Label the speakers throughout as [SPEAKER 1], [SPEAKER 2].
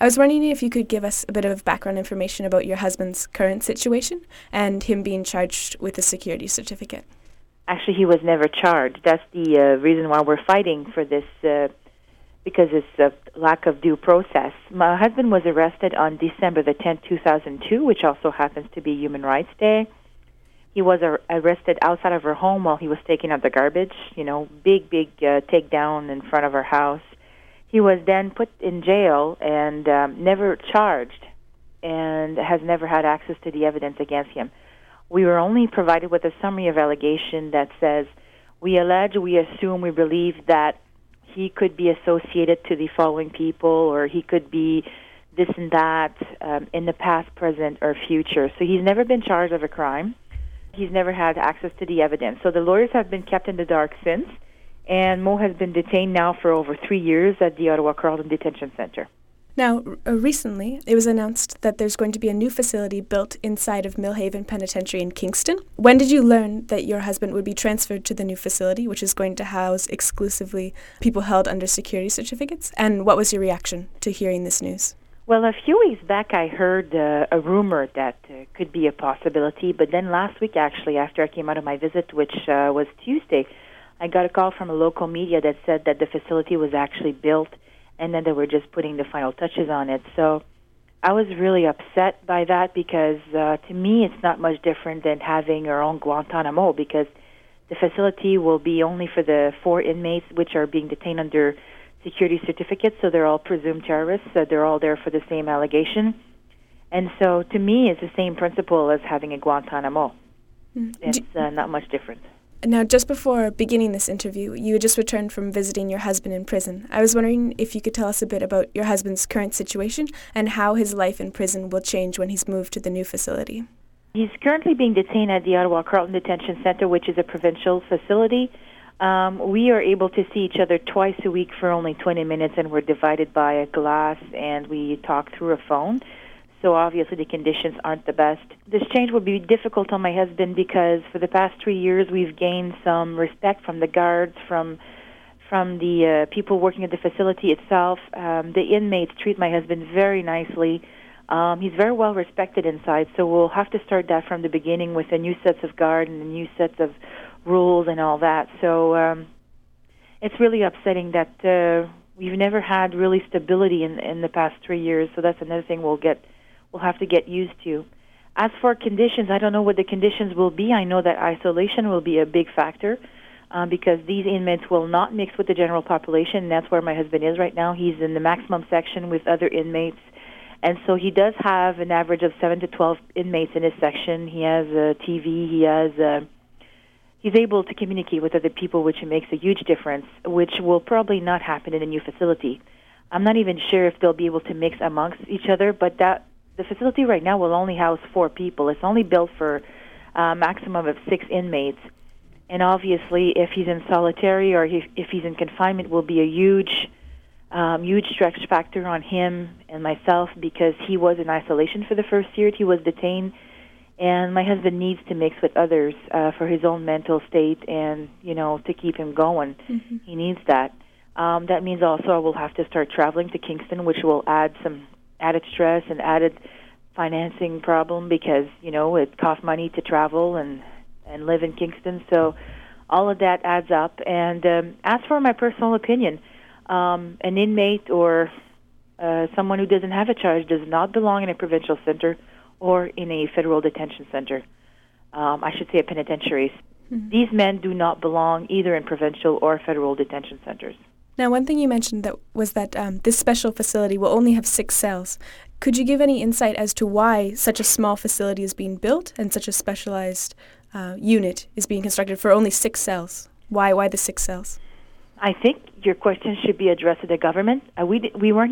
[SPEAKER 1] I was wondering if you could give us a bit of background information about your husband's current situation and him being charged with a security certificate.
[SPEAKER 2] Actually, he was never charged. That's the reason why we're fighting for this, because it's a lack of due process. My husband was arrested on December the 10th, 2002, which also happens to be Human Rights Day. He was arrested outside of our home while he was taking out the garbage, big takedown in front of our house. He was then put in jail and never charged and has never had access to the evidence against him. We were only provided with a summary of allegation that says, we allege, we assume, we believe that he could be associated to the following people, or he could be this and that in the past, present, or future. So he's never been charged of a crime. He's never had access to the evidence. So the lawyers have been kept in the dark since, and Mo has been detained now for over 3 years at the Ottawa Carleton Detention Centre.
[SPEAKER 1] Now, recently, it was announced that there's going to be a new facility built inside of Millhaven Penitentiary in Kingston. When did you learn that your husband would be transferred to the new facility, which is going to house exclusively people held under security certificates? And what was your reaction to hearing this news?
[SPEAKER 2] Well, a few weeks back I heard a rumor that could be a possibility, but then last week, actually, after I came out of my visit, which was Tuesday, I got a call from a local media that said that the facility was actually built and then they were just putting the final touches on it. So I was really upset by that because to me it's not much different than having our own Guantanamo, because the facility will be only for the 4 inmates which are being detained under security certificates, so they're all presumed terrorists. So they're all there for the same allegation. And so to me it's the same principle as having a Guantanamo. It's not much different.
[SPEAKER 1] Now, just before beginning this interview, you had just returned from visiting your husband in prison. I was wondering if you could tell us a bit about your husband's current situation and how his life in prison will change when he's moved to the new facility.
[SPEAKER 2] He's currently being detained at the Ottawa Carleton Detention Centre, which is a provincial facility. We are able to see each other twice a week for only 20 minutes, and we're divided by a glass, and we talk through a phone. So obviously the conditions aren't the best. This change will be difficult on my husband because for the past 3 years we've gained some respect from the guards, from the people working at the facility itself. The inmates treat my husband very nicely. He's very well respected inside, so we'll have to start that from the beginning with a new sets of guard and a new sets of rules and all that. So it's really upsetting that we've never had really stability in the past 3 years, so that's another thing we'll have to get used to. As for conditions, I don't know what the conditions will be. I know that isolation will be a big factor because these inmates will not mix with the general population, and that's where my husband is right now. He's in the maximum section with other inmates, and so he does have an average of 7 to 12 inmates in his section. He has a TV. He's able to communicate with other people, which makes a huge difference, which will probably not happen in a new facility. I'm not even sure if they'll be able to mix amongst each other, but the facility right now will only house 4 people. It's only built for a maximum of 6 inmates. And obviously, if he's in solitary or if he's in confinement, will be a huge stretch factor on him and myself because he was in isolation for the first year. He was detained. And my husband needs to mix with others for his own mental state and, to keep him going. Mm-hmm. He needs that. That means also I will have to start traveling to Kingston, which will add some added stress and added financing problem because, it costs money to travel and live in Kingston. So all of that adds up. And as for my personal opinion, an inmate or someone who doesn't have a charge does not belong in a provincial center or in a federal detention center. I should say a penitentiary. Mm-hmm. These men do not belong either in provincial or federal detention centers.
[SPEAKER 1] Now, one thing you mentioned was that this special facility will only have 6 cells. Could you give any insight as to why such a small facility is being built and such a specialized unit is being constructed for only 6 cells? Why the 6 cells?
[SPEAKER 2] I think your question should be addressed to the government. We didn't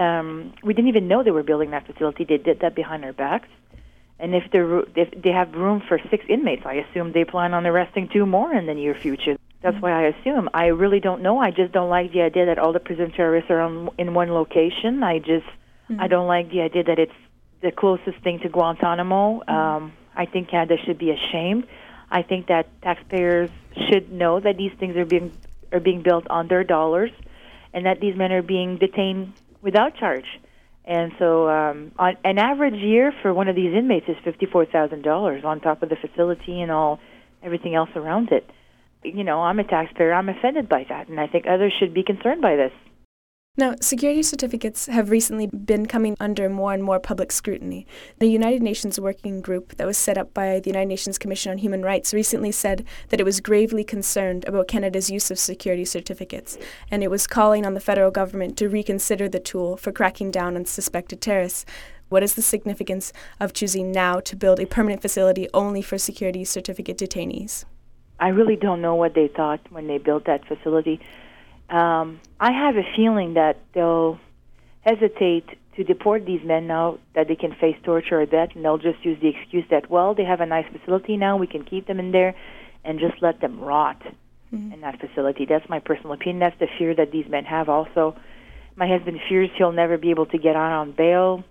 [SPEAKER 2] even know they were building that facility. They did that behind our backs. And if they have room for 6 inmates, I assume they plan on arresting 2 more in the near future. That's why I assume. I really don't know. I just don't like the idea that all the prison terrorists are in one location. I don't like the idea that it's the closest thing to Guantanamo. I think Canada should be ashamed. I think that taxpayers should know that these things are being built on their dollars, and that these men are being detained without charge. And so on an average year for one of these inmates is $54,000 on top of the facility and everything else around it. You know, I'm a taxpayer. I'm offended by that, and I think others should be concerned by this.
[SPEAKER 1] Now, security certificates have recently been coming under more and more public scrutiny. The United Nations working group that was set up by the United Nations Commission on Human Rights recently said that it was gravely concerned about Canada's use of security certificates, and it was calling on the federal government to reconsider the tool for cracking down on suspected terrorists. What is the significance of choosing now to build a permanent facility only for security certificate detainees?
[SPEAKER 2] I really don't know what they thought when they built that facility. I have a feeling that they'll hesitate to deport these men now that they can face torture or death, and they'll just use the excuse that, well, they have a nice facility now, we can keep them in there, and just let them rot in that facility. That's my personal opinion. That's the fear that these men have also. My husband fears he'll never be able to get out on bail,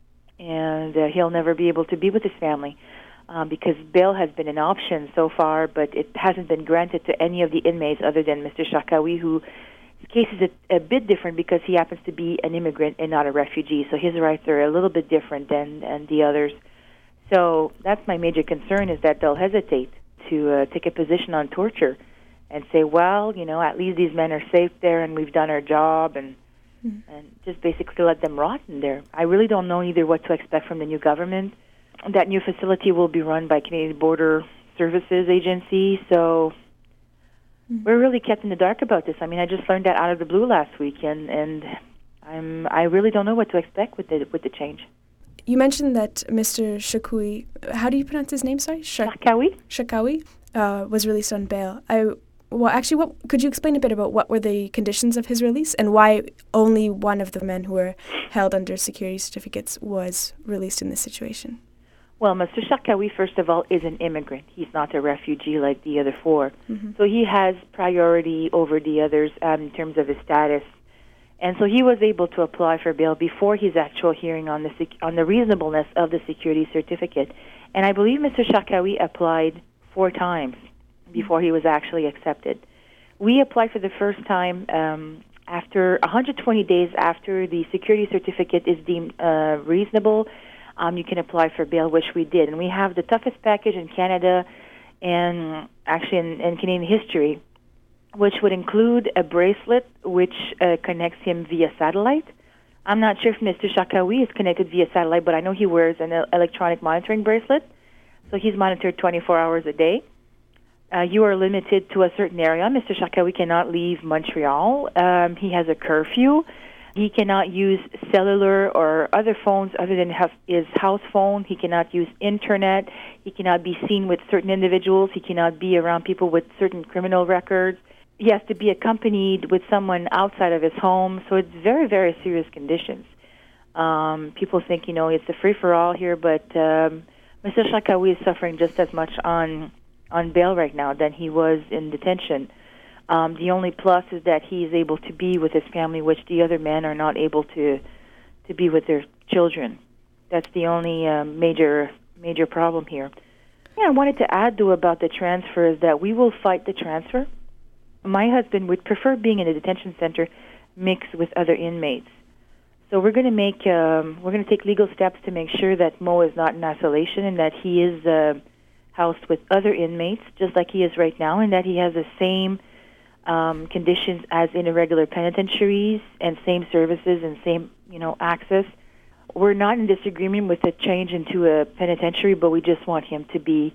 [SPEAKER 2] and he'll never be able to be with his family. Because bail has been an option so far, but it hasn't been granted to any of the inmates other than Mr. Sharkawi, whose case is a bit different because he happens to be an immigrant and not a refugee, so his rights are a little bit different than the others. So that's my major concern, is that they'll hesitate to take a position on torture and say, well, you know, at least these men are safe there and we've done our job, and just basically let them rot in there. I really don't know either what to expect from the new government. That new facility will be run by Canadian Border Services Agency, so we're really kept in the dark about this. I mean, I just learned that out of the blue last week, and I really don't know what to expect with the change.
[SPEAKER 1] You mentioned that Mr. Shakui, how do you pronounce his name, sorry? Sharkawi was released on bail. Could you explain a bit about what were the conditions of his release and why only one of the men who were held under security certificates was released in this situation?
[SPEAKER 2] Well, Mr. Sharkawi, first of all, is an immigrant. He's not a refugee like the other four. So he has priority over the others in terms of his status. And so he was able to apply for bail before his actual hearing on the reasonableness of the security certificate. And I believe Mr. Sharkawi applied 4 times before he was actually accepted. We applied for the first time after 120 days after the security certificate is deemed reasonable. You can apply for bail, which we did. And we have the toughest package in Canada and actually in Canadian history, which would include a bracelet which connects him via satellite. I'm not sure if Mr. Sharkawi is connected via satellite, but I know he wears an electronic monitoring bracelet. So he's monitored 24 hours a day. You are limited to a certain area. Mr. Sharkawi cannot leave Montreal. He has a curfew. He cannot use cellular or other phones other than his house phone. He cannot use internet. He cannot be seen with certain individuals. He cannot be around people with certain criminal records. He has to be accompanied with someone outside of his home. So it's very, very serious conditions. People think, you know, it's a free-for-all here, but Mr. Sharkawi is suffering just as much on bail right now than he was in detention. The only plus is that he is able to be with his family, which the other men are not able to be with their children. That's the only major problem here. Yeah, I wanted to add, though, about the transfer is that we will fight the transfer. My husband would prefer being in a detention center mixed with other inmates. So we're going to take legal steps to make sure that Mo is not in isolation and that he is housed with other inmates, just like he is right now, and that he has the same conditions as in irregular penitentiaries and same services and same, access. We're not in disagreement with the change into a penitentiary, but we just want him to be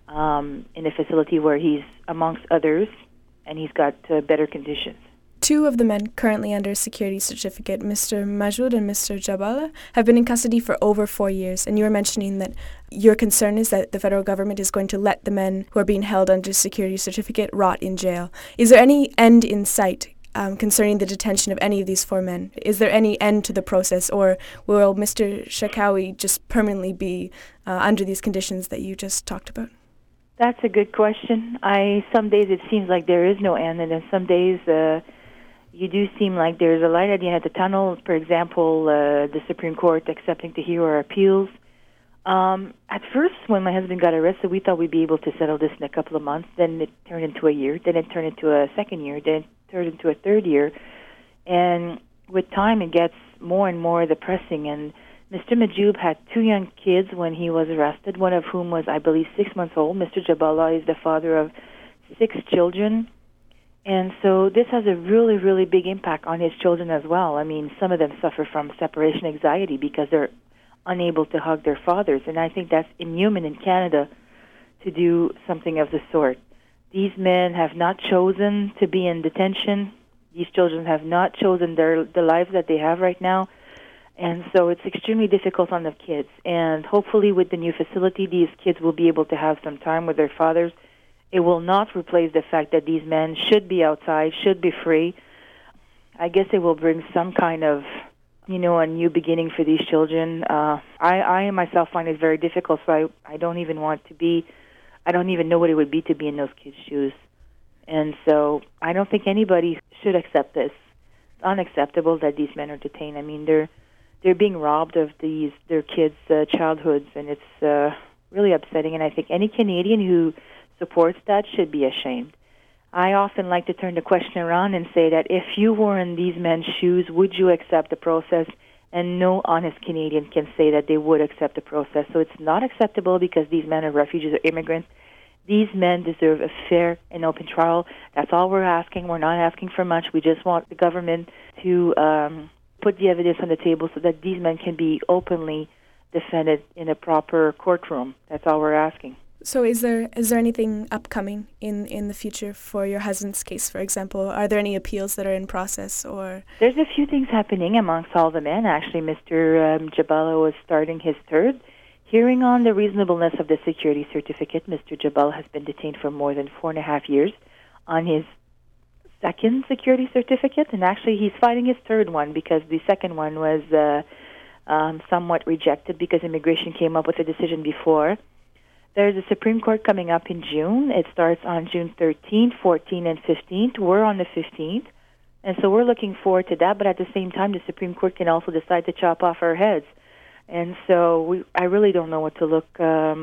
[SPEAKER 2] in a facility where he's amongst others and he's got better conditions.
[SPEAKER 1] 2 of the men currently under security certificate, Mr. Majoud and Mr. Jabala, have been in custody for over 4 years. And you were mentioning that your concern is that the federal government is going to let the men who are being held under security certificate rot in jail. Is there any end in sight concerning the detention of any of these 4 men? Is there any end to the process, or will Mr. Sharkawi just permanently be under these conditions that you just talked about?
[SPEAKER 2] That's a good question. Some days it seems like there is no end, and then some days you do seem like there's a light at the end of the tunnel. For example, the Supreme Court accepting to hear our appeals. At first, when my husband got arrested, we thought we'd be able to settle this in a couple of months. Then it turned into a year. Then it turned into a second year. Then it turned into a third year. And with time, it gets more and more depressing. And Mr. Majoub had 2 young kids when he was arrested, one of whom was, I believe, 6 months old. Mr. Jabala is the father of 6 children. And so this has a really, really big impact on his children as well. I mean, some of them suffer from separation anxiety because they're unable to hug their fathers. And I think that's inhuman in Canada to do something of the sort. These men have not chosen to be in detention. These children have not chosen the lives that they have right now. And so it's extremely difficult on the kids. And hopefully with the new facility, these kids will be able to have some time with their fathers. It will not replace the fact that these men should be outside, should be free. I guess it will bring some kind of, a new beginning for these children. I myself find it very difficult, so I don't even want to be, I don't even know what it would be to be in those kids' shoes. And so I don't think anybody should accept this. It's unacceptable that these men are detained. I mean, they're being robbed of their kids' childhoods, and it's really upsetting. And I think any Canadian who supports that should be ashamed. I often like to turn the question around and say that if you were in these men's shoes, would you accept the process? And no honest Canadian can say that they would accept the process. So it's not acceptable because these men are refugees or immigrants. These men deserve a fair and open trial. That's all we're asking. We're not asking for much. We just want the government to put the evidence on the table so that these men can be openly defended in a proper courtroom. That's all we're asking.
[SPEAKER 1] So is there anything upcoming in the future for your husband's case, for example? Are there any appeals that are in process? Or
[SPEAKER 2] there's a few things happening amongst all the men. Actually, Mr. Jabala was starting his 3rd hearing on the reasonableness of the security certificate. Mr. Jabala has been detained for more than 4.5 years on his 2nd security certificate, and actually he's fighting his 3rd one because the 2nd one was somewhat rejected because immigration came up with a decision before. There's a Supreme Court coming up in June. It starts on June 13th, 14th, and 15th. We're on the 15th, and so we're looking forward to that. But at the same time, the Supreme Court can also decide to chop off our heads. And so I really don't know what to look.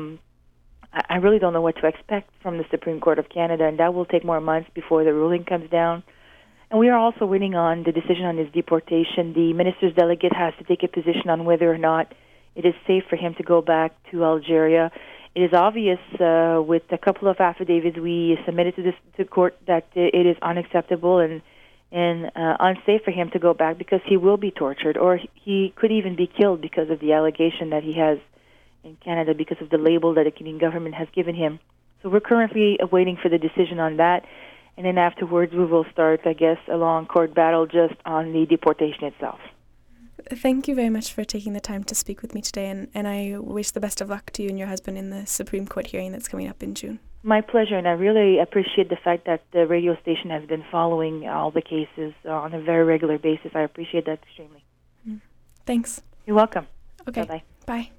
[SPEAKER 2] I really don't know what to expect from the Supreme Court of Canada, and that will take more months before the ruling comes down. And we are also waiting on the decision on his deportation. The minister's delegate has to take a position on whether or not it is safe for him to go back to Algeria. It is obvious with a couple of affidavits we submitted to court that it is unacceptable and unsafe for him to go back because he will be tortured, or he could even be killed because of the allegation that he has in Canada because of the label that the Canadian government has given him. So we're currently waiting for the decision on that, and then afterwards we will start, I guess, a long court battle just on the deportation itself.
[SPEAKER 1] Thank you very much for taking the time to speak with me today, and I wish the best of luck to you and your husband in the Supreme Court hearing that's coming up in June.
[SPEAKER 2] My pleasure, and I really appreciate the fact that the radio station has been following all the cases on a very regular basis. I appreciate that extremely.
[SPEAKER 1] Thanks.
[SPEAKER 2] You're welcome.
[SPEAKER 1] Okay.
[SPEAKER 2] Bye-bye.
[SPEAKER 1] Bye.